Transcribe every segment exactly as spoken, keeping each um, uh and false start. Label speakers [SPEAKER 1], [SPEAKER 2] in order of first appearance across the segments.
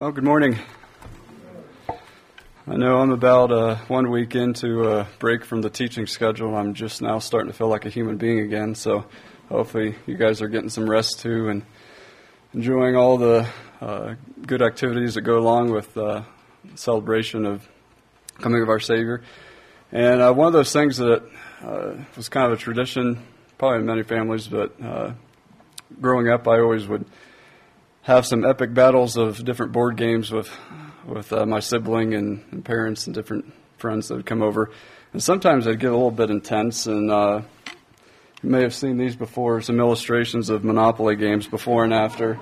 [SPEAKER 1] Well, good morning. I know I'm about uh, one week into a break from the teaching schedule. I'm just now starting to feel like a human being again, so hopefully you guys are getting some rest too and enjoying all the uh, good activities that go along with uh, celebration of coming of our Savior. And uh, one of those things that uh, was kind of a tradition, probably in many families, but uh, growing up I always would have some epic battles of different board games with with uh, my sibling and, and parents and different friends that would come over. And sometimes they'd get a little bit intense, and uh, you may have seen these before, some illustrations of Monopoly games before and after.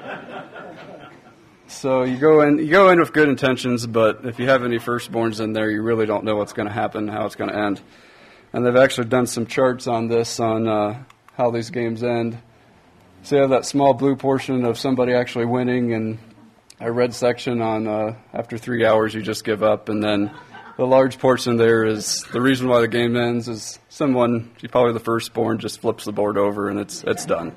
[SPEAKER 1] So you go in you go in with good intentions, but if you have any firstborns in there, you really don't know what's going to happen, how it's going to end. And they've actually done some charts on this, on uh, how these games end. So you have that small blue portion of somebody actually winning, and a red section on uh, after three hours you just give up, and then the large portion there is the reason why the game ends is someone, probably the firstborn, just flips the board over and it's it's done.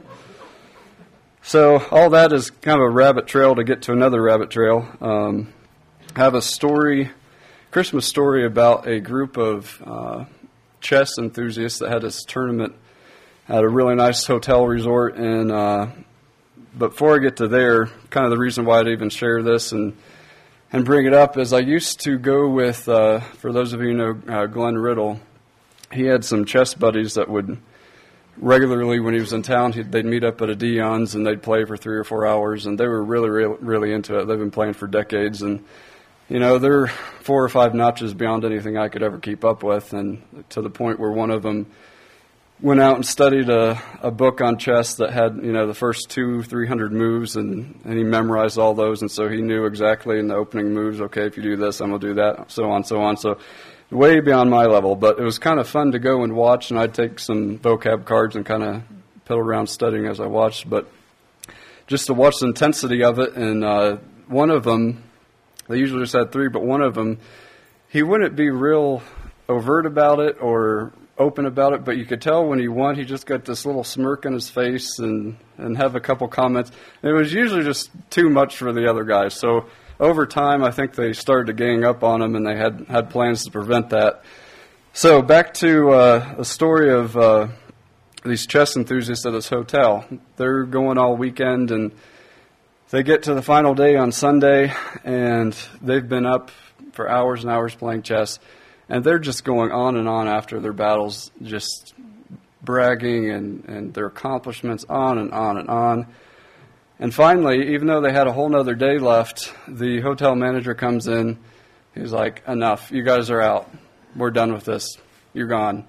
[SPEAKER 1] So all that is kind of a rabbit trail to get to another rabbit trail. Um, I have a story, Christmas story about a group of uh, chess enthusiasts that had this tournament at a really nice hotel resort, and uh, but before I get to there, kind of the reason why I'd even share this and and bring it up is I used to go with, uh, for those of you who know uh, Glenn Riddle, he had some chess buddies that would regularly, when he was in town, he'd, they'd meet up at a Dion's and they'd play for three or four hours, and they were really, really, really into it. They've been playing for decades, and you know, they're four or five notches beyond anything I could ever keep up with, and to the point where one of them went out and studied a, a book on chess that had, you know, the first two, three hundred moves, and, and he memorized all those, and so he knew exactly in the opening moves, okay, if you do this, I'm going to do that, so on, so on. So way beyond my level, but it was kind of fun to go and watch, and I'd take some vocab cards and kind of piddle around studying as I watched, but just to watch the intensity of it, and uh, one of them, they usually just had three, but one of them, he wouldn't be real overt about it or open about it, but you could tell when he won, he just got this little smirk on his face and, and have a couple comments. It was usually just too much for the other guys. So over time, I think they started to gang up on him, and they had, had plans to prevent that. So back to uh, a story of uh, these chess enthusiasts at this hotel. They're going all weekend, and they get to the final day on Sunday, and they've been up for hours and hours playing chess. And they're just going on and on after their battles, just bragging and, and their accomplishments, on and on and on. And finally, even though they had a whole nother day left, the hotel manager comes in. He's like, enough. You guys are out. We're done with this. You're gone.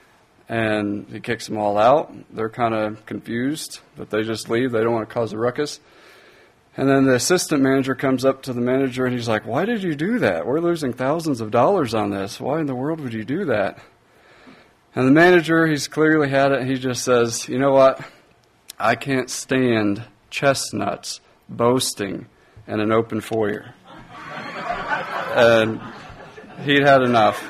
[SPEAKER 1] And he kicks them all out. They're kind of confused, but they just leave. They don't want to cause a ruckus. And then the assistant manager comes up to the manager, and he's like, why did you do that? We're losing thousands of dollars on this. Why in the world would you do that? And the manager, he's clearly had it, and he just says, you know what? I can't stand chestnuts boasting in an open foyer. And he'd had enough.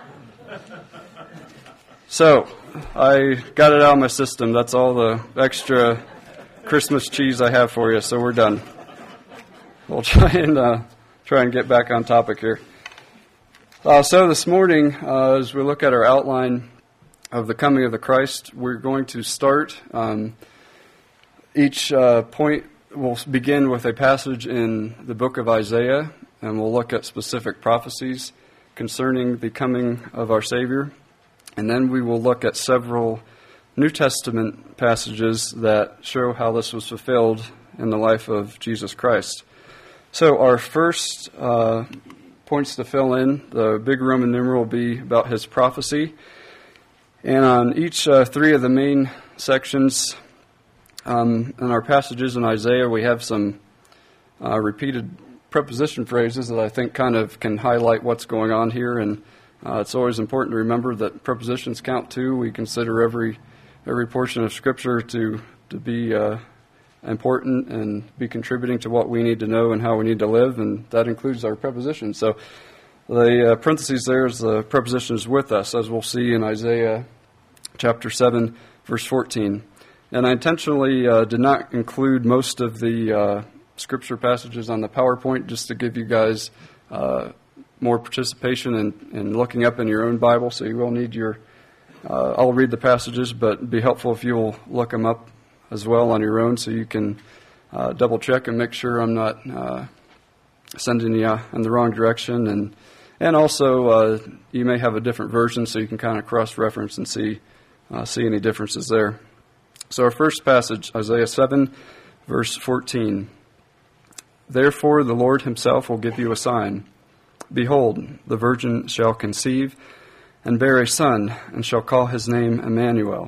[SPEAKER 1] So I got it out of my system. That's all the extra Christmas cheese I have for you, so we're done. We'll try and uh, try and get back on topic here. Uh, so this morning, uh, as we look at our outline of the coming of the Christ, we're going to start. Um, each uh, point will begin with a passage in the book of Isaiah, and we'll look at specific prophecies concerning the coming of our Savior. And then we will look at several New Testament passages that show how this was fulfilled in the life of Jesus Christ. So our first uh, points to fill in, the big Roman numeral will be about his prophecy. And on each uh, three of the main sections um, in our passages in Isaiah, we have some uh, repeated preposition phrases that I think kind of can highlight what's going on here. And uh, it's always important to remember that prepositions count too. We consider every every portion of Scripture to, to be uh, important and be contributing to what we need to know and how we need to live, and that includes our prepositions. So the uh, parentheses there is the prepositions with us, as we'll see in Isaiah chapter seven, verse fourteen. And I intentionally uh, did not include most of the uh, scripture passages on the PowerPoint just to give you guys uh, more participation in, in looking up in your own Bible. So you will need your, uh, I'll read the passages, but it'd be helpful if you'll look them up as well on your own so you can uh, double check and make sure I'm not uh, sending you in the wrong direction. And and also uh, you may have a different version so you can kind of cross-reference and see uh, see any differences there. So our first passage, Isaiah seven, verse fourteen. Therefore the Lord himself will give you a sign. Behold, the virgin shall conceive and bear a son, and shall call his name Emmanuel.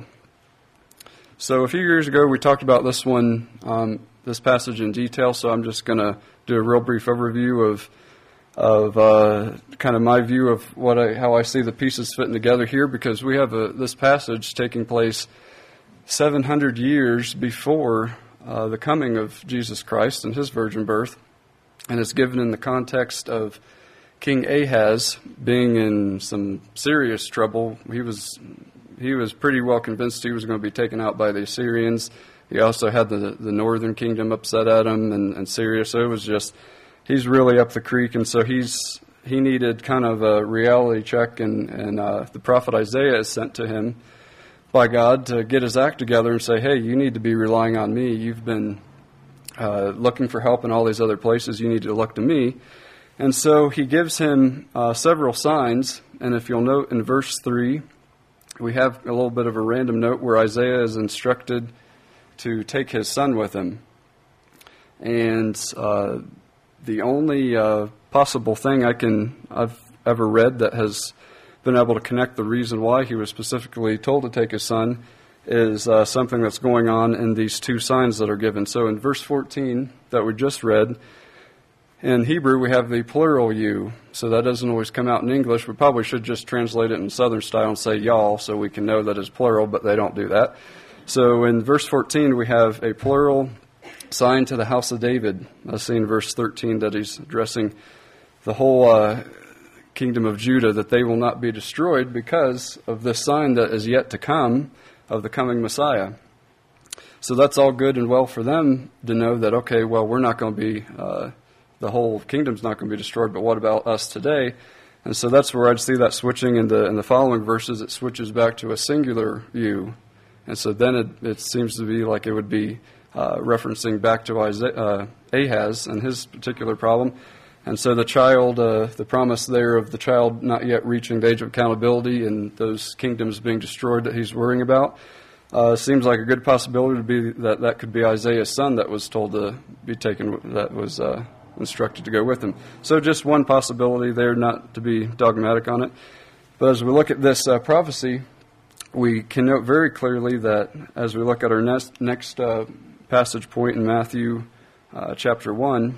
[SPEAKER 1] So a few years ago we talked about this one, um, this passage in detail, so I'm just going to do a real brief overview of of uh, kind of my view of what I, how I see the pieces fitting together here, because we have a, this passage taking place seven hundred years before uh, the coming of Jesus Christ and his virgin birth, and it's given in the context of King Ahaz being in some serious trouble. He was he was pretty well convinced he was going to be taken out by the Assyrians. He also had the the northern kingdom upset at him, and, and Syria. So it was just, he's really up the creek, and so he's he needed kind of a reality check, and, and uh, the prophet Isaiah is sent to him by God to get his act together and say, hey, you need to be relying on me. You've been uh, looking for help in all these other places. You need to look to me. And so he gives him uh, several signs, and if you'll note in verse three, we have a little bit of a random note where Isaiah is instructed to take his son with him. And uh, the only uh, possible thing I can I've ever read that has been able to connect the reason why he was specifically told to take his son is uh, something that's going on in these two signs that are given. So in verse fourteen that we just read, in Hebrew we have the plural you, so that doesn't always come out in English. We probably should just translate it in Southern style and say y'all so we can know that it's plural, but they don't do that. So in verse fourteen we have a plural sign to the house of David. I see in verse thirteen that he's addressing the whole uh, kingdom of Judah, that they will not be destroyed because of this sign that is yet to come of the coming Messiah. So that's all good and well for them to know that, okay, well, we're not going to be, uh, the whole kingdom's not going to be destroyed, but what about us today? And so that's where I'd see that switching in the in the following verses. It switches back to a singular you. And so then it, it seems to be like it would be uh, referencing back to Isaiah, uh, Ahaz and his particular problem. And so the child, uh, the promise there of the child not yet reaching the age of accountability and those kingdoms being destroyed that he's worrying about, uh, seems like a good possibility to be that that could be Isaiah's son that was told to be taken, that was uh, instructed to go with him. So just one possibility there, not to be dogmatic on it. But as we look at this uh, prophecy, we can note very clearly that as we look at our next, next uh, passage point in Matthew uh, chapter one,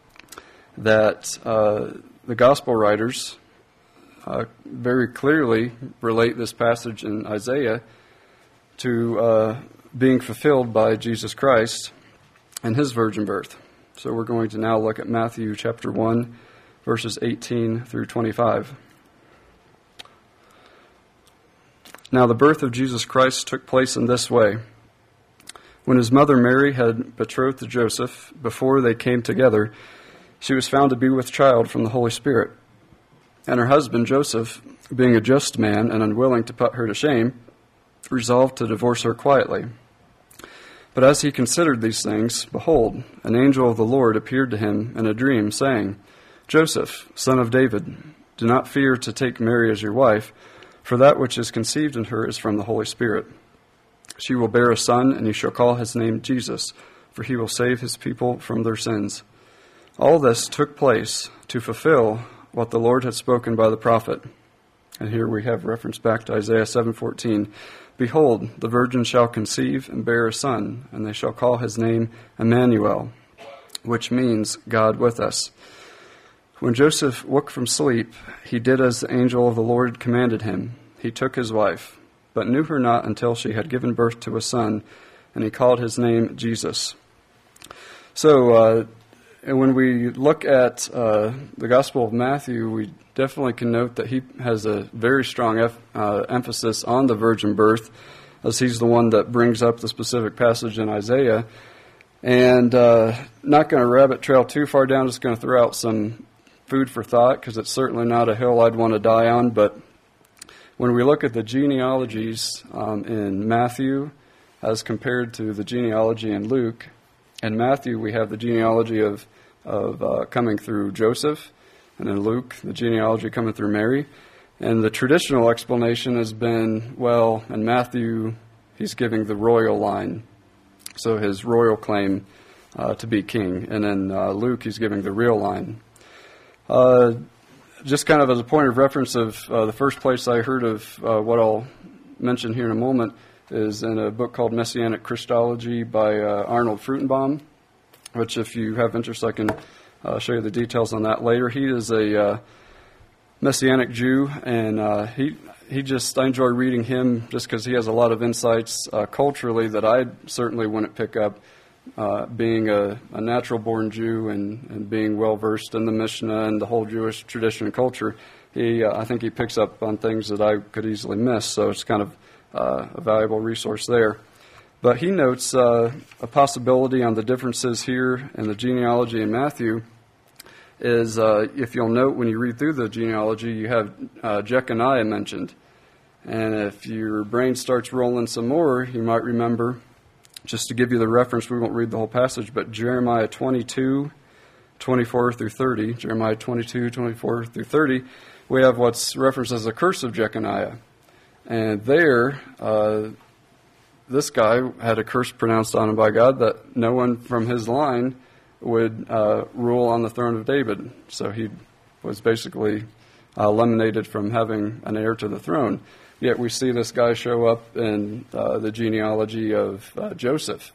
[SPEAKER 1] that uh, the gospel writers uh, very clearly relate this passage in Isaiah to uh, being fulfilled by Jesus Christ and his virgin birth. So we're going to now look at Matthew chapter one, verses eighteen through twenty-five. Now the birth of Jesus Christ took place in this way. When his mother Mary had betrothed to Joseph, before they came together, she was found to be with child from the Holy Spirit. And her husband Joseph, being a just man and unwilling to put her to shame, resolved to divorce her quietly. But as he considered these things, behold, an angel of the Lord appeared to him in a dream, saying, Joseph, son of David, do not fear to take Mary as your wife, for that which is conceived in her is from the Holy Spirit. She will bear a son, and you shall call his name Jesus, for he will save his people from their sins. All this took place to fulfill what the Lord had spoken by the prophet. And here we have reference back to Isaiah seven fourteen. Behold, the virgin shall conceive and bear a son, and they shall call his name Emmanuel, which means God with us. When Joseph woke from sleep, he did as the angel of the Lord commanded him. He took his wife, but knew her not until she had given birth to a son, and he called his name Jesus. So, uh, And when we look at uh, the Gospel of Matthew, we definitely can note that he has a very strong ef- uh, emphasis on the virgin birth, as he's the one that brings up the specific passage in Isaiah. And uh, not going to rabbit trail too far down, just going to throw out some food for thought, because it's certainly not a hill I'd want to die on. But when we look at the genealogies um, in Matthew as compared to the genealogy in Luke, in Matthew we have the genealogy of, of uh, coming through Joseph, and in Luke the genealogy coming through Mary. And the traditional explanation has been, well, in Matthew he's giving the royal line, so his royal claim uh, to be king. And in uh, Luke, he's giving the real line. Uh, just kind of as a point of reference of uh, the first place I heard of uh, what I'll mention here in a moment is in a book called Messianic Christology by uh, Arnold Fruchtenbaum, which if you have interest, I can uh, show you the details on that later. He is a uh, Messianic Jew, and uh, he he just, I enjoy reading him just because he has a lot of insights uh, culturally that I certainly wouldn't pick up, uh, being a, a natural-born Jew and, and being well-versed in the Mishnah and the whole Jewish tradition and culture. He, uh, I think he picks up on things that I could easily miss, so it's kind of uh, a valuable resource there. But he notes uh, a possibility on the differences here in the genealogy in Matthew is, uh, if you'll note when you read through the genealogy, you have uh, Jeconiah mentioned. And if your brain starts rolling some more, you might remember, just to give you the reference, we won't read the whole passage, but Jeremiah twenty-two, twenty-four through thirty, Jeremiah twenty-two, twenty-four through thirty, we have what's referenced as the curse of Jeconiah. And there, uh, this guy had a curse pronounced on him by God that no one from his line would uh, rule on the throne of David. So he was basically uh, eliminated from having an heir to the throne. Yet we see this guy show up in uh, the genealogy of uh, Joseph.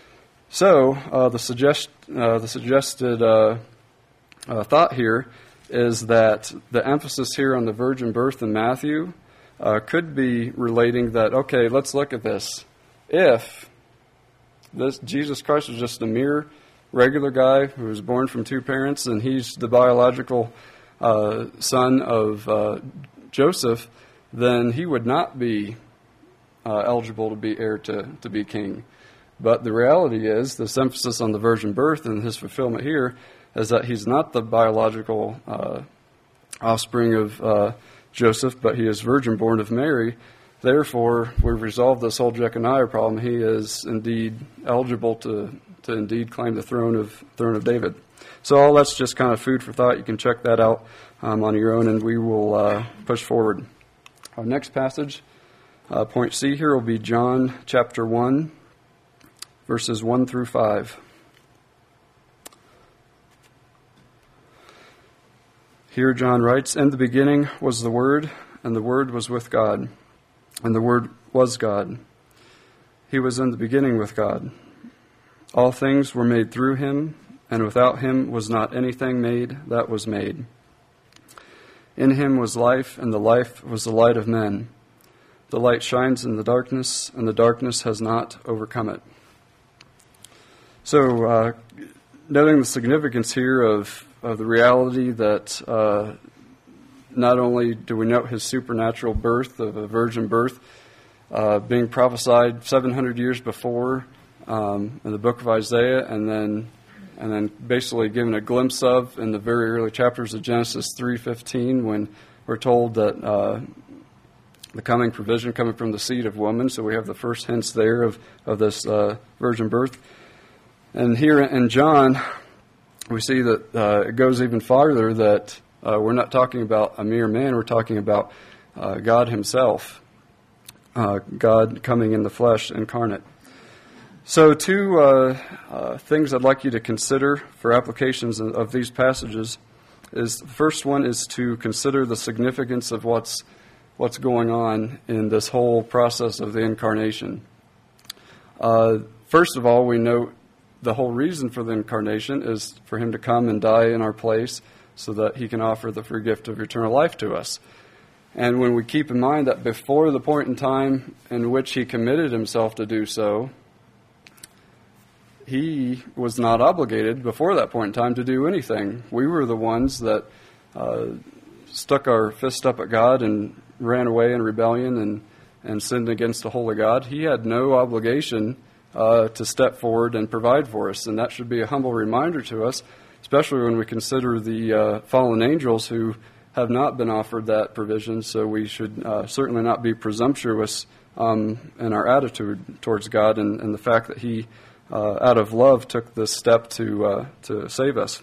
[SPEAKER 1] So uh, the, suggest, uh, the suggested uh, uh, thought here is that the emphasis here on the virgin birth in Matthew uh, could be relating that, okay, let's look at this. If this Jesus Christ was just a mere regular guy who was born from two parents, and he's the biological uh, son of uh, Joseph, then he would not be uh, eligible to be heir to, to be king. But the reality is, this emphasis on the virgin birth and his fulfillment here is that he's not the biological uh, offspring of uh, Joseph, but he is virgin born of Mary. Therefore, we've resolved this whole Jeconiah problem. He is indeed eligible to to indeed claim the throne of throne of David. So all that's just kind of food for thought. You can check that out um, on your own, and we will uh, push forward. Our next passage, uh, point C here, will be John chapter one, verses one through five. Here John writes, "In the beginning was the Word, and the Word was with God, and the Word was God. He was in the beginning with God. All things were made through him, and without him was not anything made that was made. In him was life, and the life was the light of men. The light shines in the darkness, and the darkness has not overcome it." So, uh, noting the significance here of, of the reality that uh, not only do we note his supernatural birth of a virgin birth, uh, being prophesied seven hundred years before um, in the book of Isaiah, and then and then basically given a glimpse of in the very early chapters of Genesis three fifteen, when we're told that uh, the coming provision coming from the seed of woman. So we have the first hints there of, of this uh, virgin birth. And here in John, we see that uh, it goes even farther, that uh, we're not talking about a mere man, we're talking about uh, God himself, uh, God coming in the flesh, incarnate. So two uh, uh, things I'd like you to consider for applications of, of these passages is, the first one is to consider the significance of what's what's going on in this whole process of the incarnation. Uh, first of all, we note the whole reason for the incarnation is for him to come and die in our place so that he can offer the free gift of eternal life to us. And when we keep in mind that before the point in time in which he committed himself to do so, he was not obligated before that point in time to do anything. We were the ones that uh, stuck our fist up at God and ran away in rebellion and, and sinned against the holy God. He had no obligation uh, to step forward and provide for us. And that should be a humble reminder to us, especially when we consider the uh, fallen angels who have not been offered that provision. So we should uh, certainly not be presumptuous um, in our attitude towards God and, and the fact that He, uh, out of love, took this step to uh, to save us.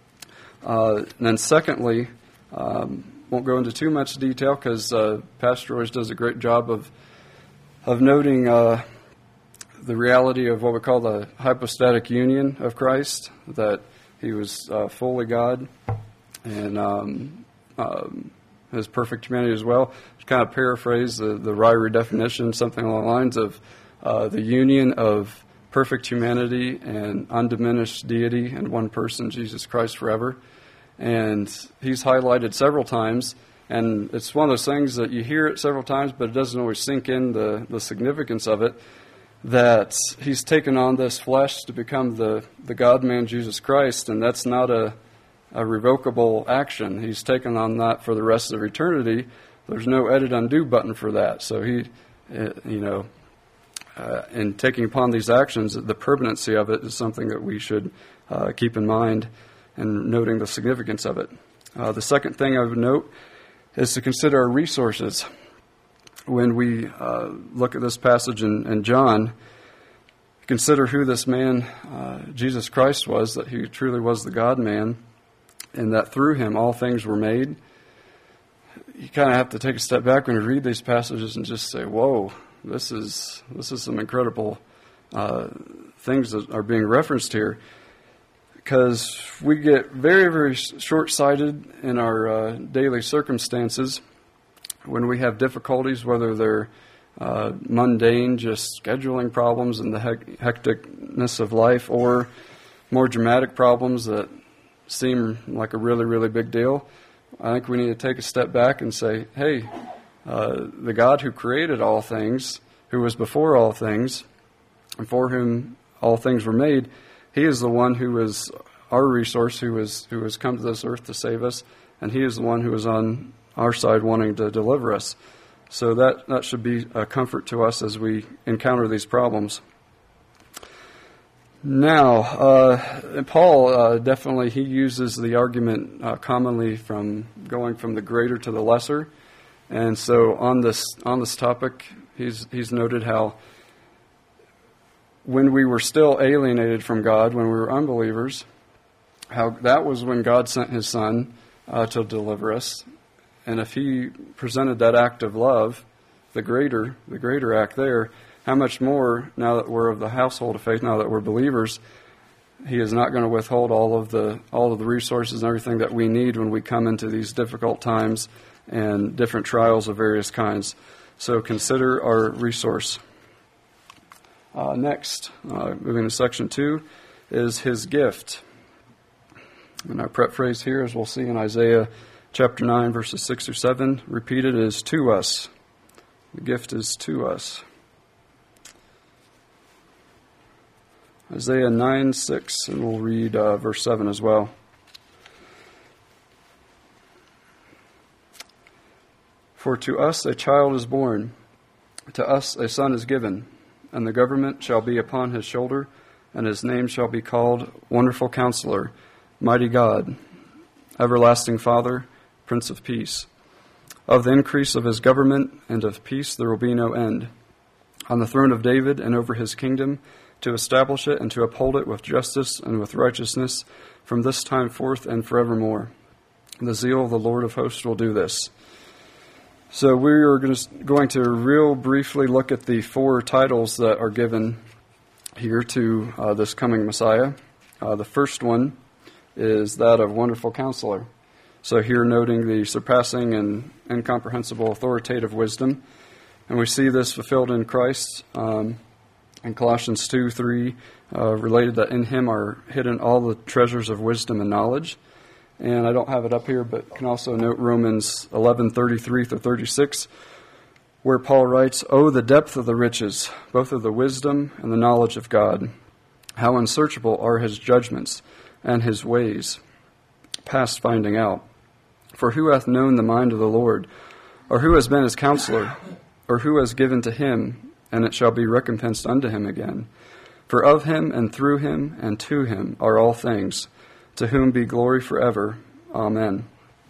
[SPEAKER 1] Uh, and then secondly, um, won't go into too much detail because uh, Pastor always does a great job of of noting uh, the reality of what we call the hypostatic union of Christ, that He was uh, fully God and um, um, His perfect humanity as well. To kind of paraphrase the, the Ryrie definition, something along the lines of uh, the union of perfect humanity and undiminished deity in one person, Jesus Christ, forever. And He's highlighted several times, and it's one of those things that you hear it several times, but it doesn't always sink in the, the significance of it, that He's taken on this flesh to become the, the God-man Jesus Christ, and that's not a, a revocable action. He's taken on that for the rest of eternity. There's no edit undo button for that. So He, you know, uh, in taking upon these actions, the permanency of it is something that we should uh, keep in mind and noting the significance of it. Uh, the second thing I would note is to consider our resources. When we uh, look at this passage in, in John, consider who this man, uh, Jesus Christ, was, that He truly was the God-man, and that through Him all things were made. You kind of have to take a step back when you read these passages and just say, whoa, this is this is some incredible uh, things that are being referenced here. Because we get very, very short-sighted in our uh, daily circumstances when we have difficulties, whether they're uh, mundane, just scheduling problems and the hec- hecticness of life, or more dramatic problems that seem like a really, really big deal. I think we need to take a step back and say, hey, uh, the God who created all things, who was before all things, and for whom all things were made, He is the one who is our resource, who is who has come to this earth to save us, and He is the one who is on our side wanting to deliver us. So that, that should be a comfort to us as we encounter these problems. Now, uh, Paul uh, definitely, he uses the argument uh, commonly from going from the greater to the lesser. And so on this on this topic, he's he's noted how when we were still alienated from God, when we were unbelievers, how that was when God sent His Son uh, to deliver us. And if He presented that act of love, the greater, the greater act there, how much more now that we're of the household of faith, now that we're believers, He is not going to withhold all of the all of the resources and everything that we need when we come into these difficult times and different trials of various kinds. So consider our resource. Uh, next, uh, moving to section two, is His gift. And our prep phrase here, as we'll see in Isaiah chapter nine, verses six through seven, repeated, is to us. The gift is to us. Isaiah nine, six, and we'll read uh, verse seven as well. For to us a child is born, to us a son is given, and the government shall be upon His shoulder, and His name shall be called Wonderful Counselor, Mighty God, Everlasting Father, Prince of Peace. Of the increase of His government and of peace there will be no end. On the throne of David and over His kingdom, to establish it and to uphold it with justice and with righteousness from this time forth and forevermore. The zeal of the Lord of hosts will do this. So we are going to real briefly look at the four titles that are given here to uh, this coming Messiah. Uh, the first one is that of Wonderful Counselor. So here noting the surpassing and incomprehensible authoritative wisdom. And we see this fulfilled in Christ. Um, in Colossians two, three, uh, related that in Him are hidden all the treasures of wisdom and knowledge. And I don't have it up here, but can also note Romans eleven, thirty-three through thirty-six, where Paul writes, "Oh, the depth of the riches, both of the wisdom and the knowledge of God. How unsearchable are His judgments and His ways, past finding out. For who hath known the mind of the Lord? Or who has been His counselor? Or who has given to Him, and it shall be recompensed unto him again? For of him and through him and to him are all things, to whom be glory forever. Amen.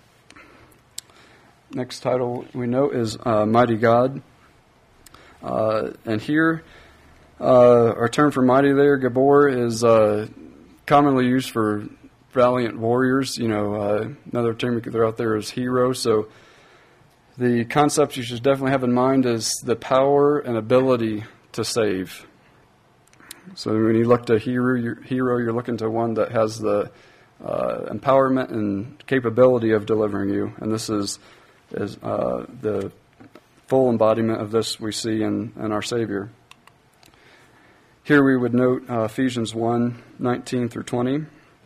[SPEAKER 1] Next title we know is uh, Mighty God. Uh, and here, uh, our term for mighty there, Gabor, is uh, commonly used for valiant warriors. You know, uh, another term you could throw out there is hero. So the concept you should definitely have in mind is the power and ability to save. So when you look to hero, you're, hero, you're looking to one that has the uh, empowerment and capability of delivering you. And this is is uh, the full embodiment of this we see in, in our Savior. Here we would note uh, Ephesians one, nineteen through twenty.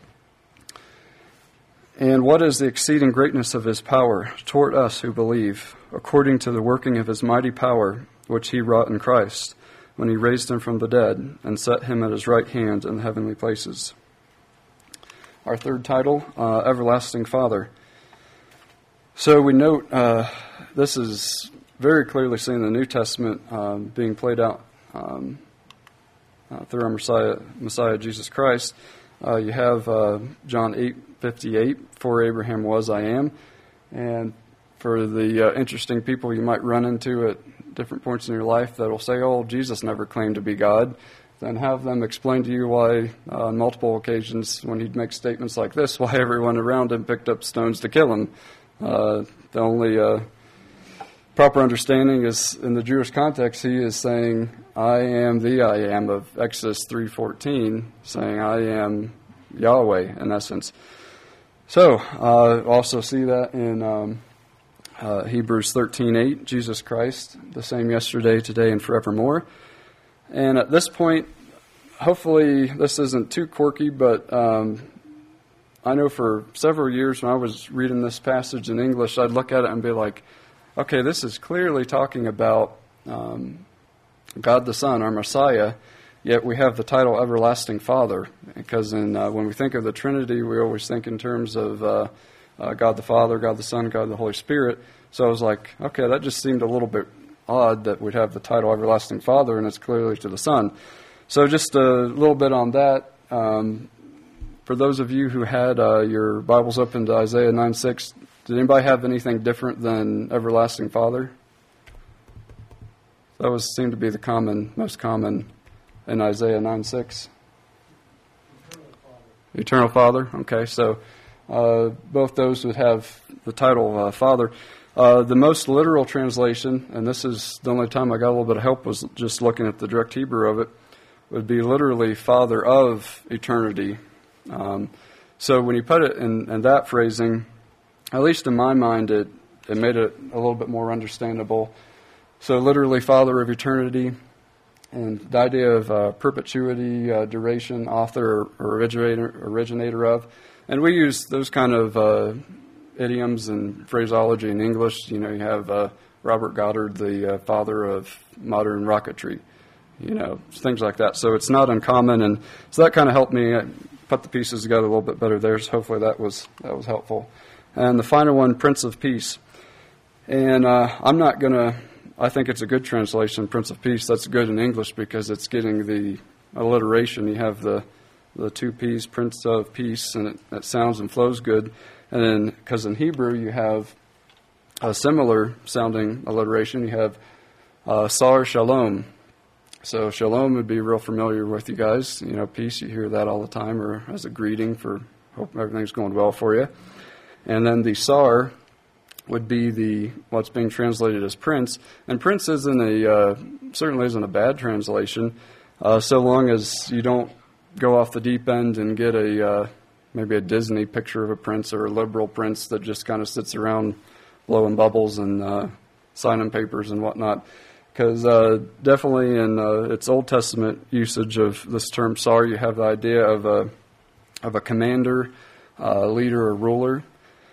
[SPEAKER 1] And what is the exceeding greatness of his power toward us who believe, according to the working of his mighty power, which he wrought in Christ, when he raised him from the dead and set him at his right hand in the heavenly places. Our third title, uh, Everlasting Father. So we note uh, this is very clearly seen in the New Testament um, being played out um, uh, through our Messiah, Messiah Jesus Christ. Uh, you have uh, John eight fifty-eight, for Abraham was, I am. And for the uh, interesting people you might run into at different points in your life that will say, oh, Jesus never claimed to be God, then have them explain to you why uh, on multiple occasions when he'd make statements like this, why everyone around him picked up stones to kill him. Uh, the only uh, proper understanding is in the Jewish context, he is saying, I am the I am of Exodus three fourteen, saying I am Yahweh in essence. So, uh, also see that in um, uh, Hebrews thirteen eight, Jesus Christ, the same yesterday, today, and forevermore. And at this point, hopefully this isn't too quirky, but um, I know for several years when I was reading this passage in English, I'd look at it and be like, okay, this is clearly talking about um, God the Son, our Messiah, yet we have the title Everlasting Father, because in, uh, when we think of the Trinity, we always think in terms of uh, uh, God the Father, God the Son, God the Holy Spirit. So I was like, okay, that just seemed a little bit odd that we'd have the title Everlasting Father, and it's clearly to the Son. So just a little bit on that. Um, for those of you who had uh, your Bibles open to Isaiah nine six, did anybody have anything different than Everlasting Father? That was seemed to be the common, most common in Isaiah nine six. Eternal Father. Eternal Father. Okay, so uh, both those would have the title uh, Father. Uh, the most literal translation, and this is the only time I got a little bit of help, was just looking at the direct Hebrew of it, would be literally Father of eternity. Um, so when you put it in, in that phrasing, at least in my mind, it, it made it a little bit more understandable. So literally Father of eternity, and the idea of uh, perpetuity, uh, duration, author, or originator, originator of. And we use those kind of uh, idioms and phraseology in English. You know, you have uh, Robert Goddard, the uh, father of modern rocketry, you know, things like that. So it's not uncommon, and so that kind of helped me put the pieces together a little bit better there. So hopefully that was that was helpful. And the final one, Prince of Peace. And uh, I'm not going to, I think it's a good translation, Prince of Peace. That's good in English because it's getting the alliteration. You have the the two P's, Prince of Peace, and it, it sounds and flows good. And then, because in Hebrew you have a similar sounding alliteration, you have uh, Sar Shalom. So Shalom would be real familiar with you guys. You know, peace, you hear that all the time, or as a greeting for hope everything's going well for you. And then the Sar would be the what's being translated as Prince. And Prince isn't a, uh, certainly isn't a bad translation, uh, so long as you don't go off the deep end and get a uh, maybe a Disney picture of a prince or a liberal prince that just kind of sits around blowing bubbles and uh, signing papers and whatnot. Because uh, definitely in uh, its Old Testament usage of this term Sar, you have the idea of a of a commander, uh, leader, or ruler.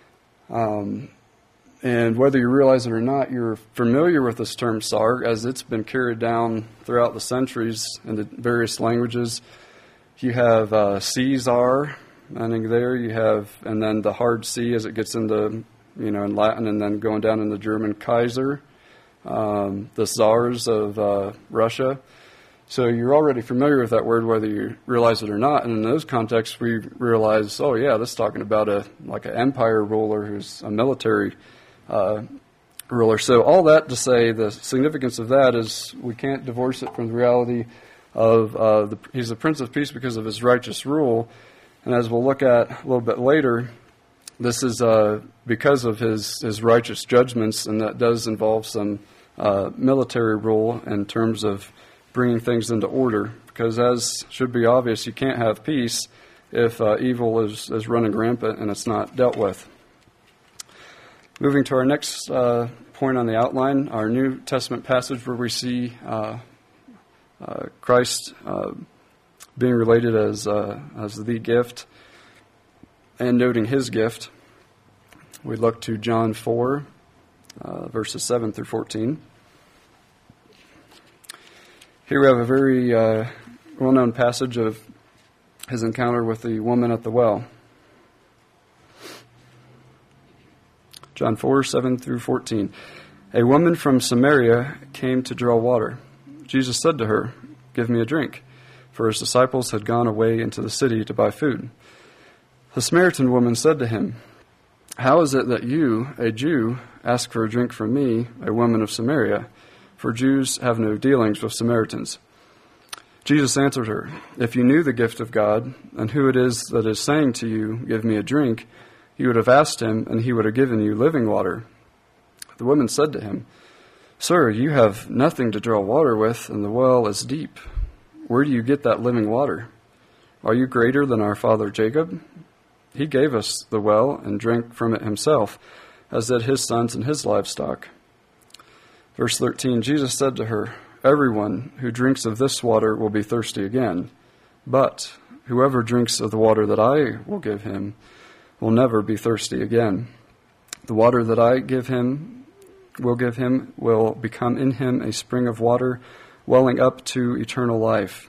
[SPEAKER 1] Um, and whether you realize it or not, you're familiar with this term Sar, as it's been carried down throughout the centuries into various languages. You have uh, Caesar, meaning there. You have, and then the hard C as it gets into, you know, in Latin, and then going down into German, Kaiser. Um, the Tsars of uh, Russia. So you're already familiar with that word, whether you realize it or not. And in those contexts, we realize, oh yeah, this is talking about a like an empire ruler who's a military uh, ruler. So all that to say, the significance of that is we can't divorce it from the reality of uh, the, he's the Prince of Peace because of his righteous rule. And as we'll look at a little bit later, this is uh, because of his, his righteous judgments, and that does involve some uh, military rule in terms of bringing things into order, because as should be obvious, you can't have peace if uh, evil is, is running rampant and it's not dealt with. Moving to our next uh, point on the outline, our New Testament passage where we see uh, uh, Christ uh, being related as, uh, as the gift and noting his gift. We look to John four, uh, verses seven through fourteen. Here we have a very uh, well-known passage of his encounter with the woman at the well. John four, seven through fourteen. A woman from Samaria came to draw water. Jesus said to her, "Give me a drink," for his disciples had gone away into the city to buy food. The Samaritan woman said to him, "How is it that you, a Jew, ask for a drink from me, a woman of Samaria? For Jews have no dealings with Samaritans." Jesus answered her, "If you knew the gift of God, and who it is that is saying to you, 'Give me a drink,' you would have asked him, and he would have given you living water." The woman said to him, "Sir, you have nothing to draw water with, and the well is deep. Where do you get that living water? Are you greater than our father Jacob? He gave us the well and drank from it himself, as did his sons and his livestock." Verse thirteen, Jesus said to her, "Everyone who drinks of this water will be thirsty again, but whoever drinks of the water that I will give him will never be thirsty again. The water that I give him will give him will become in him a spring of water welling up to eternal life."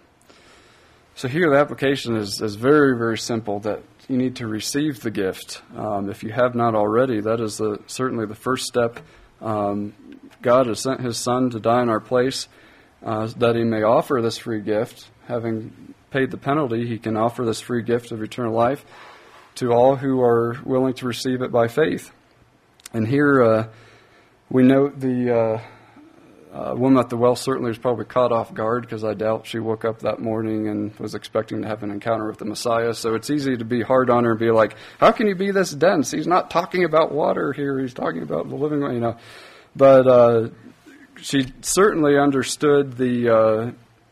[SPEAKER 1] So here the application is, is very, very simple, that you need to receive the gift. Um, if you have not already, that is the, certainly the first step. Um, God has sent his Son to die in our place, uh, that he may offer this free gift. Having paid the penalty, he can offer this free gift of eternal life to all who are willing to receive it by faith. And here uh, we note the uh, uh, woman at the well certainly was probably caught off guard, because I doubt she woke up that morning and was expecting to have an encounter with the Messiah. So it's easy to be hard on her and be like, how can you be this dense? He's not talking about water here. He's talking about the living water, you know. But uh, she certainly understood the uh,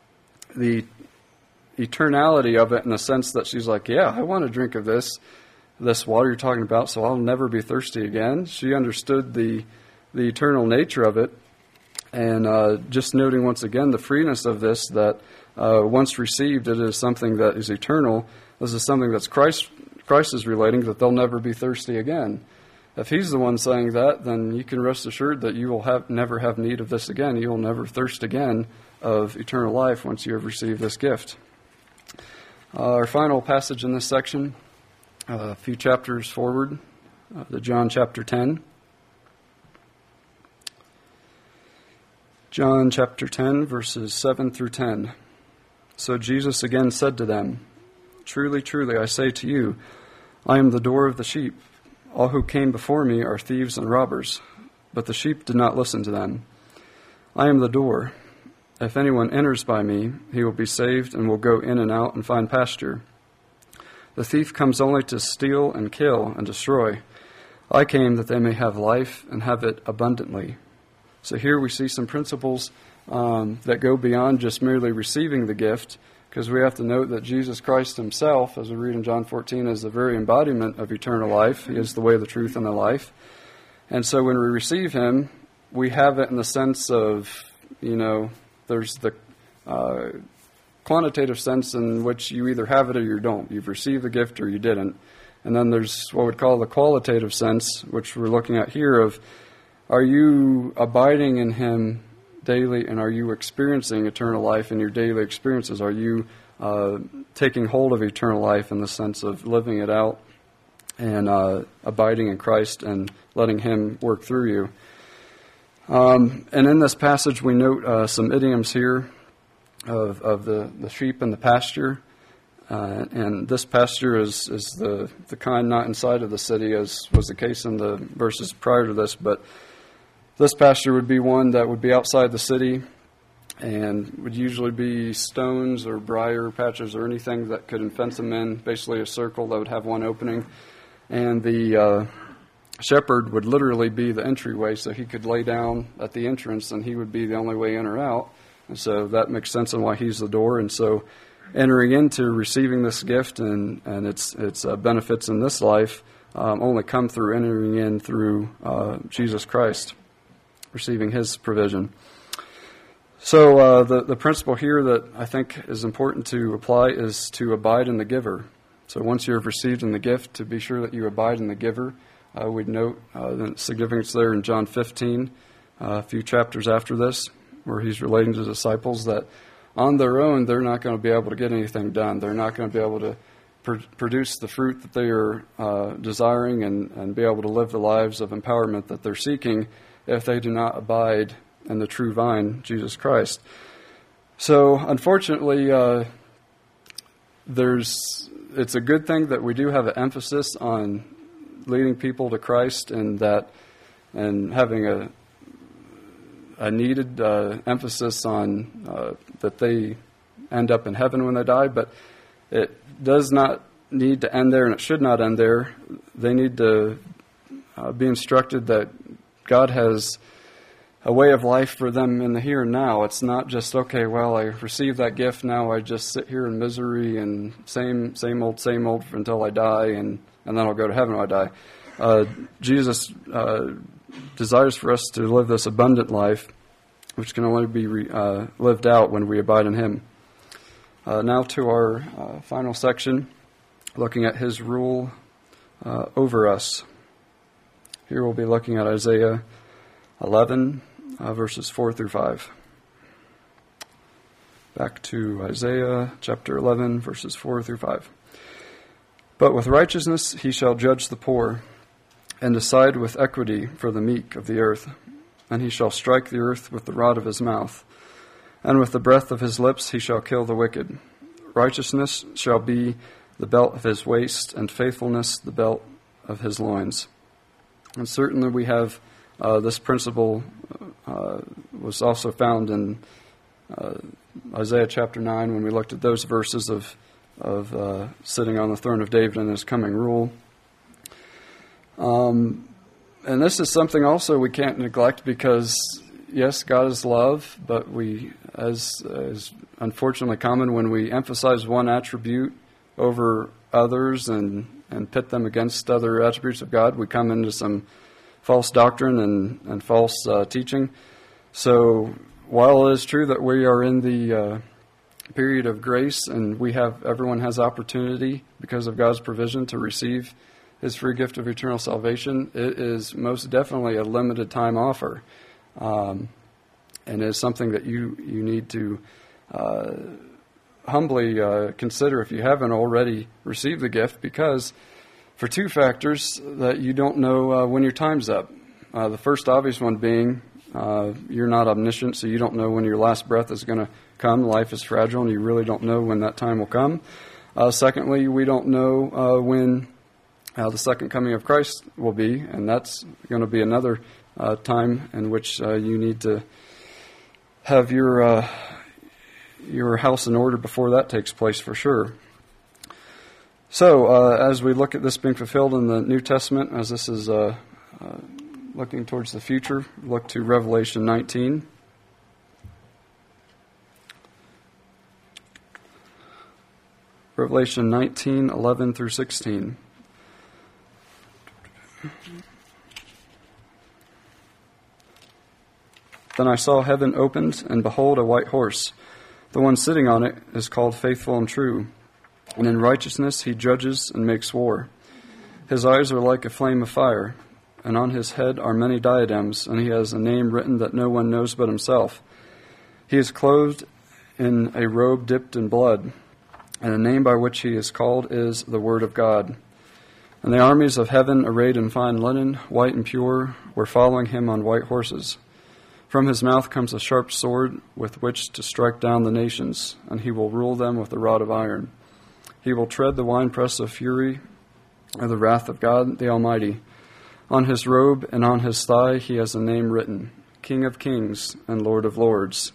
[SPEAKER 1] the eternality of it, in the sense that she's like, yeah, I want to drink of this this water you're talking about, so I'll never be thirsty again. She understood the the eternal nature of it, and uh, just noting once again the freeness of this, that uh, once received, it is something that is eternal. This is something that's Christ Christ is relating, that they'll never be thirsty again. If he's the one saying that, then you can rest assured that you will have never have need of this again. You will never thirst again of eternal life once you have received this gift. Uh, our final passage in this section, uh, a few chapters forward, uh, to John chapter ten. John chapter ten, verses seven through ten. So Jesus again said to them, "Truly, truly, I say to you, I am the door of the sheep. All who came before me are thieves and robbers, but the sheep did not listen to them. I am the door. If anyone enters by me, he will be saved and will go in and out and find pasture. The thief comes only to steal and kill and destroy. I came that they may have life and have it abundantly." So here we see some principles um, that go beyond just merely receiving the gift, because we have to note that Jesus Christ himself, as we read in John fourteen, is the very embodiment of eternal life. He is the way, the truth, and the life. And so when we receive him, we have it in the sense of, you know, there's the uh, quantitative sense in which you either have it or you don't. You've received the gift or you didn't. And then there's what we'd call the qualitative sense, which we're looking at here, of are you abiding in him daily, and are you experiencing eternal life in your daily experiences? Are you uh, taking hold of eternal life in the sense of living it out and uh, abiding in Christ and letting him work through you? Um, and in this passage, we note uh, some idioms here of, of the, the sheep in the pasture. Uh, and this pasture is, is the, the kind not inside of the city, as was the case in the verses prior to this. But this pasture would be one that would be outside the city and would usually be stones or briar patches or anything that could fence them in, basically a circle that would have one opening. And the uh, shepherd would literally be the entryway, so he could lay down at the entrance and he would be the only way in or out. And so that makes sense on why he's the door. And so entering into receiving this gift and, and its its uh, benefits in this life um, only come through entering in through uh, Jesus Christ, receiving his provision. So uh, the, the principle here that I think is important to apply is to abide in the giver. So once you have received in the gift, to be sure that you abide in the giver. Uh, we'd note uh, the significance there in John fifteen, uh, a few chapters after this, where he's relating to the disciples that on their own, they're not going to be able to get anything done. They're not going to be able to pr- produce the fruit that they are uh, desiring and, and be able to live the lives of empowerment that they're seeking if they do not abide in the true vine, Jesus Christ. So, unfortunately, uh, there's it's a good thing that we do have an emphasis on leading people to Christ and that and having a a needed uh, emphasis on uh, that they end up in heaven when they die, but it does not need to end there, and it should not end there. They need to uh, be instructed that God has a way of life for them in the here and now. It's not just, okay, well, I received that gift, now I just sit here in misery and same same old, same old until I die, and, and then I'll go to heaven when I die. Uh, Jesus uh, desires for us to live this abundant life, which can only be re, uh, lived out when we abide in him. Uh, now to our uh, final section, looking at his rule uh, over us. Here we'll be looking at Isaiah eleven, uh, verses four through five. Back to Isaiah chapter eleven, verses four through five. But with righteousness he shall judge the poor, and decide with equity for the meek of the earth. And he shall strike the earth with the rod of his mouth, and with the breath of his lips he shall kill the wicked. Righteousness shall be the belt of his waist, and faithfulness the belt of his loins. And certainly we have uh, this principle uh, was also found in uh, Isaiah chapter nine when we looked at those verses of, of uh, sitting on the throne of David and his coming rule. Um, and this is something also we can't neglect because, yes, God is love, but we, as is unfortunately common when we emphasize one attribute over others and, and pit them against other attributes of God, we come into some false doctrine and, and false uh, teaching. So while it is true that we are in the uh, period of grace and we have everyone has opportunity because of God's provision to receive his free gift of eternal salvation, it is most definitely a limited time offer. Um, and is something that you, you need to uh, humbly uh, consider if you haven't already received the gift, because for two factors that you don't know uh, when your time's up. Uh, the first obvious one being uh, you're not omniscient, so you don't know when your last breath is going to come. Life is fragile, and you really don't know when that time will come. Uh, secondly, we don't know uh, when Uh, the second coming of Christ will be, and that's going to be another uh, time in which uh, you need to have your uh, your house in order before that takes place for sure. So, uh, as we look at this being fulfilled in the New Testament, as this is uh, uh, looking towards the future, look to Revelation nineteen. Revelation nineteen, eleven through sixteen. Then I saw heaven opened, and behold, a white horse. The one sitting on it is called Faithful and True, and in righteousness he judges and makes war. His eyes are like a flame of fire, and on his head are many diadems, and he has a name written that no one knows but himself. He is clothed in a robe dipped in blood, and the name by which he is called is the Word of God. And the armies of heaven, arrayed in fine linen, white and pure, were following him on white horses. From his mouth comes a sharp sword with which to strike down the nations, and he will rule them with a rod of iron. He will tread the winepress of fury, of the wrath of God the Almighty. On his robe and on his thigh he has a name written, King of Kings and Lord of Lords.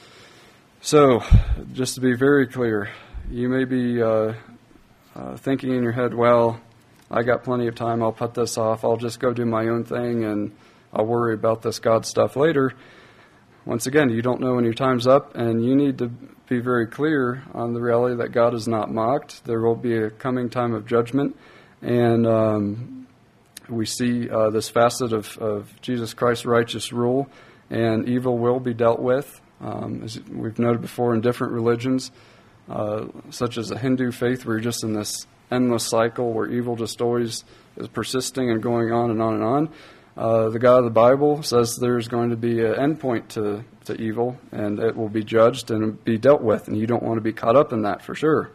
[SPEAKER 1] So, just to be very clear, you may be uh, uh, thinking in your head, well, I got plenty of time, I'll put this off, I'll just go do my own thing, and I'll worry about this God stuff later. Once again, you don't know when your time's up, and you need to be very clear on the reality that God is not mocked. There will be a coming time of judgment, and um, we see uh, this facet of, of Jesus Christ's righteous rule, and evil will be dealt with, um, as we've noted before in different religions, uh, such as the Hindu faith, where you're just in this endless cycle where evil just always is persisting and going on and on and on. Uh, the God of the Bible says there's going to be an end point to, to evil, and it will be judged and be dealt with, and you don't want to be caught up in that for sure.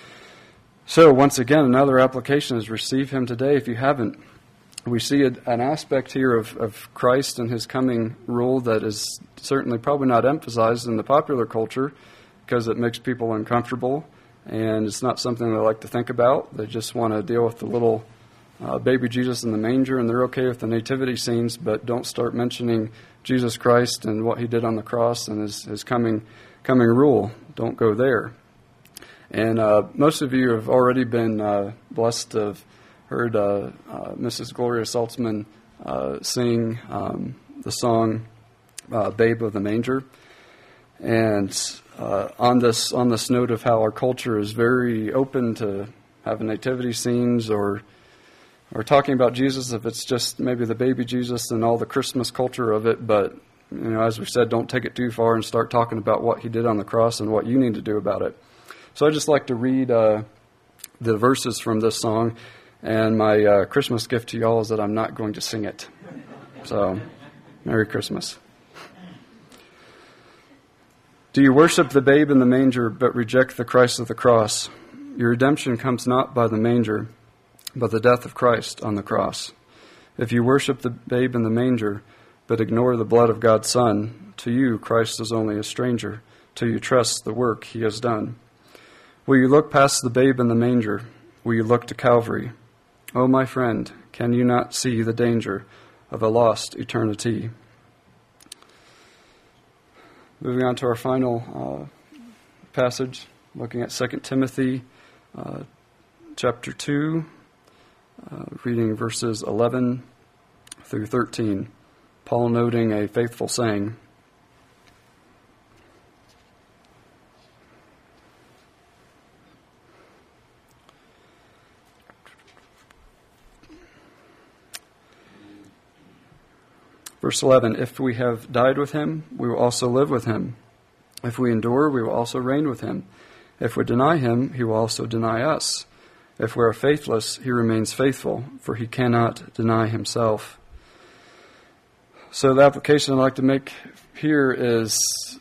[SPEAKER 1] So once again, another application is receive him today if you haven't. We see a, an aspect here of, of Christ and his coming rule that is certainly probably not emphasized in the popular culture because it makes people uncomfortable, and it's not something they like to think about. They just want to deal with the little Uh, baby Jesus in the manger, and they're okay with the nativity scenes, but don't start mentioning Jesus Christ and what he did on the cross and his, his coming coming rule. Don't go there. And uh, most of you have already been uh, blessed to have heard uh, uh, Missus Gloria Saltzman uh, sing um, the song uh, Babe of the Manger. And uh, on this on this note of how our culture is very open to having nativity scenes or Or talking about Jesus, if it's just maybe the baby Jesus and all the Christmas culture of it, but you know, as we said, don't take it too far and start talking about what he did on the cross and what you need to do about it. So I just like to read uh, the verses from this song, and my uh, Christmas gift to y'all is that I'm not going to sing it. So, Merry Christmas. Do you worship the babe in the manger, but reject the Christ of the cross? Your redemption comes not by the manger, but the death of Christ on the cross. If you worship the babe in the manger, but ignore the blood of God's Son, to you Christ is only a stranger, till you trust the work he has done. Will you look past the babe in the manger? Will you look to Calvary? Oh, my friend, can you not see the danger of a lost eternity? Moving on to our final uh, passage, looking at Second Timothy uh, chapter two, Uh, reading verses eleven through thirteen, Paul noting a faithful saying. Verse eleven, if we have died with him, we will also live with him. If we endure, we will also reign with him. If we deny him, he will also deny us. If we are faithless, he remains faithful, for he cannot deny himself. So the application I'd like to make here is,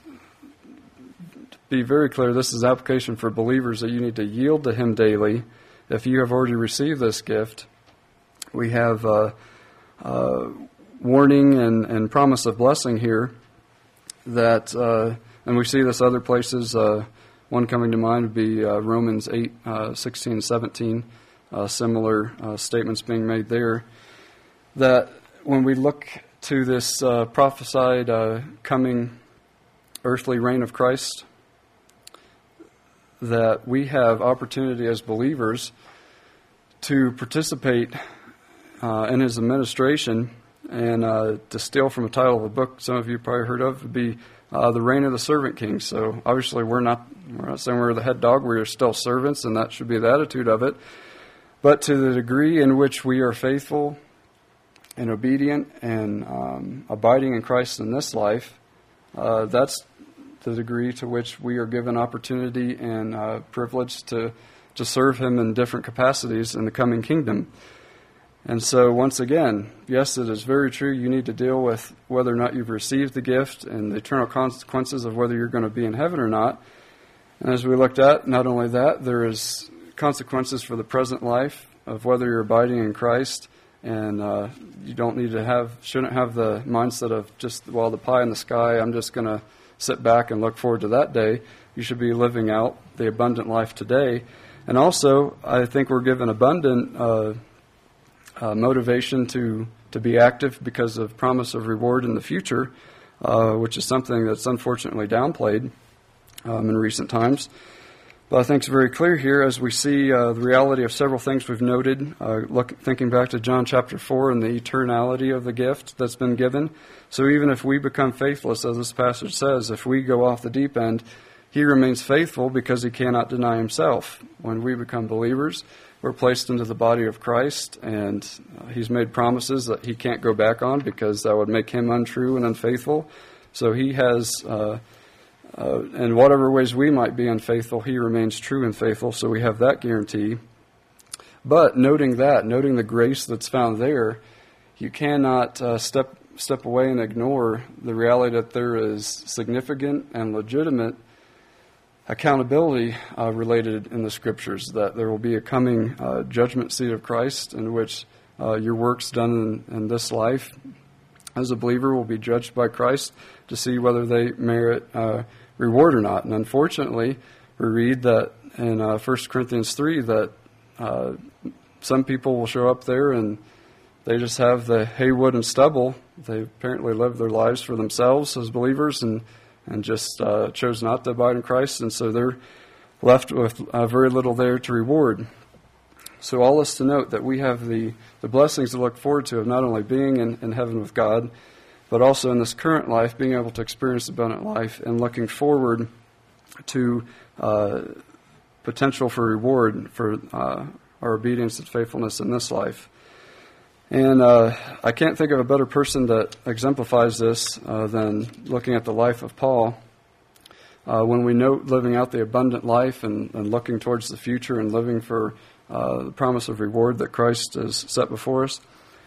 [SPEAKER 1] to be very clear, this is application for believers that you need to yield to him daily. If you have already received this gift, we have uh, uh, warning and, and promise of blessing here that, uh, and we see this other places. Uh, One coming to mind would be uh, Romans eight, uh, sixteen, and seventeen, uh, similar uh, statements being made there, that when we look to this uh, prophesied uh, coming earthly reign of Christ, that we have opportunity as believers to participate uh, in his administration. And uh, to steal from a title of a book some of you probably heard of would be uh, The Reign of the Servant King. So obviously we're not we're not saying we're the head dog. We are still servants, and that should be the attitude of it. But to the degree in which we are faithful and obedient and um, abiding in Christ in this life, uh, that's the degree to which we are given opportunity and uh, privilege to, to serve him in different capacities in the coming kingdom. And so, once again, yes, it is very true. You need to deal with whether or not you've received the gift and the eternal consequences of whether you're going to be in heaven or not. And as we looked at, not only that, there is consequences for the present life of whether you're abiding in Christ And uh, you don't need to have, shouldn't have the mindset of just, well, the pie in the sky, I'm just going to sit back and look forward to that day. You should be living out the abundant life today. And also, I think we're given abundant uh, uh, motivation to, to be active because of promise of reward in the future, uh, which is something that's unfortunately downplayed um, in recent times. But I think it's very clear here as we see uh, the reality of several things we've noted, uh, look, thinking back to John chapter four and the eternality of the gift that's been given. So even if we become faithless, as this passage says, if we go off the deep end, he remains faithful because he cannot deny himself. When we become believers, we're placed into the body of Christ, and uh, he's made promises that he can't go back on because that would make him untrue and unfaithful. So he has... Uh, Uh, in whatever ways we might be unfaithful, he remains true and faithful, so we have that guarantee. But noting that, noting the grace that's found there, you cannot uh, step step away and ignore the reality that there is significant and legitimate accountability uh, related in the Scriptures, that there will be a coming uh, judgment seat of Christ in which uh, your works done in, in this life as a believer will be judged by Christ to see whether they merit uh, reward or not. And unfortunately, we read that in uh, First Corinthians three that uh, some people will show up there and they just have the hay, wood, and stubble. They apparently live their lives for themselves as believers and, and just uh, chose not to abide in Christ, and so they're left with uh, very little there to reward. So all this to note that we have the, the blessings to look forward to of not only being in, in heaven with God, but also in this current life, being able to experience abundant life and looking forward to uh, potential for reward for uh, our obedience and faithfulness in this life. And uh, I can't think of a better person that exemplifies this uh, than looking at the life of Paul. Uh, when we note living out the abundant life and, and looking towards the future and living for uh, the promise of reward that Christ has set before us,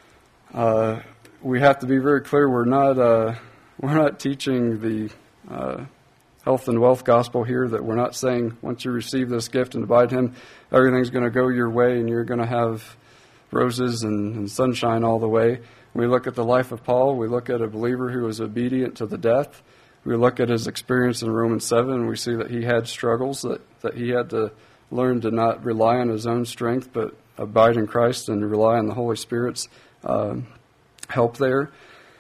[SPEAKER 1] uh, we have to be very clear. We're not uh, we're not teaching the uh, health and wealth gospel here. That we're not saying once you receive this gift and abide Him, everything's going to go your way and you're going to have roses and, and sunshine all the way. We look at the life of Paul. We look at a believer who was obedient to the death. We look at his experience in Romans seven, and we see that he had struggles, that, that he had to learn to not rely on his own strength, but abide in Christ and rely on the Holy Spirit's uh, help there.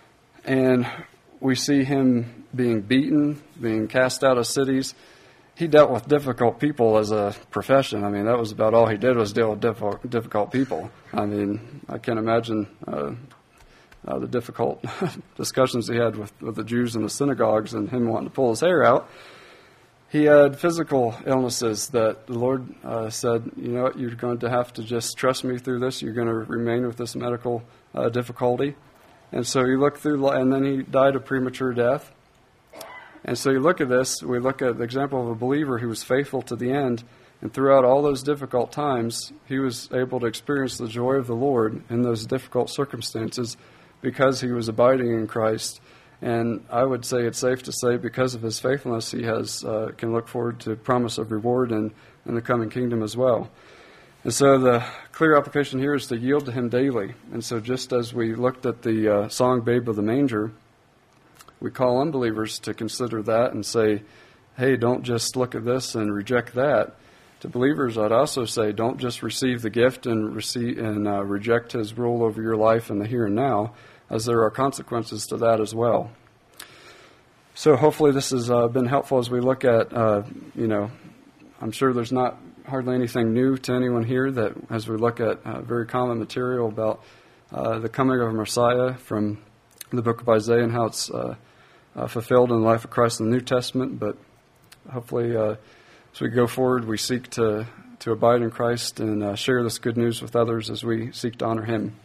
[SPEAKER 1] And we see him being beaten, being cast out of cities. He dealt with difficult people as a profession. I mean, that was about all he did was deal with difficult, difficult people. I mean, I can't imagine uh, uh, the difficult discussions he had with, with the Jews in the synagogues and him wanting to pull his hair out. He had physical illnesses that the Lord uh, said, you know what, you're going to have to just trust me through this. You're going to remain with this medical uh, difficulty. And so you look through, and then he died a premature death. And so you look at this, we look at the example of a believer who was faithful to the end, and throughout all those difficult times, he was able to experience the joy of the Lord in those difficult circumstances because he was abiding in Christ. And I would say it's safe to say because of his faithfulness, he has uh, can look forward to promise of reward in, in the coming kingdom as well. And so the clear application here is to yield to him daily. And so just as we looked at the uh, song Babe of the Manger, we call unbelievers to consider that and say, hey, don't just look at this and reject that. To believers, I'd also say, don't just receive the gift and receive and uh, reject his rule over your life in the here and now, as there are consequences to that as well. So hopefully this has uh, been helpful as we look at, uh, you know, I'm sure there's not hardly anything new to anyone here that as we look at uh, very common material about uh, the coming of Messiah from the book of Isaiah and how it's uh, uh, fulfilled in the life of Christ in the New Testament. But hopefully uh, as we go forward, we seek to, to abide in Christ and uh, share this good news with others as we seek to honor Him.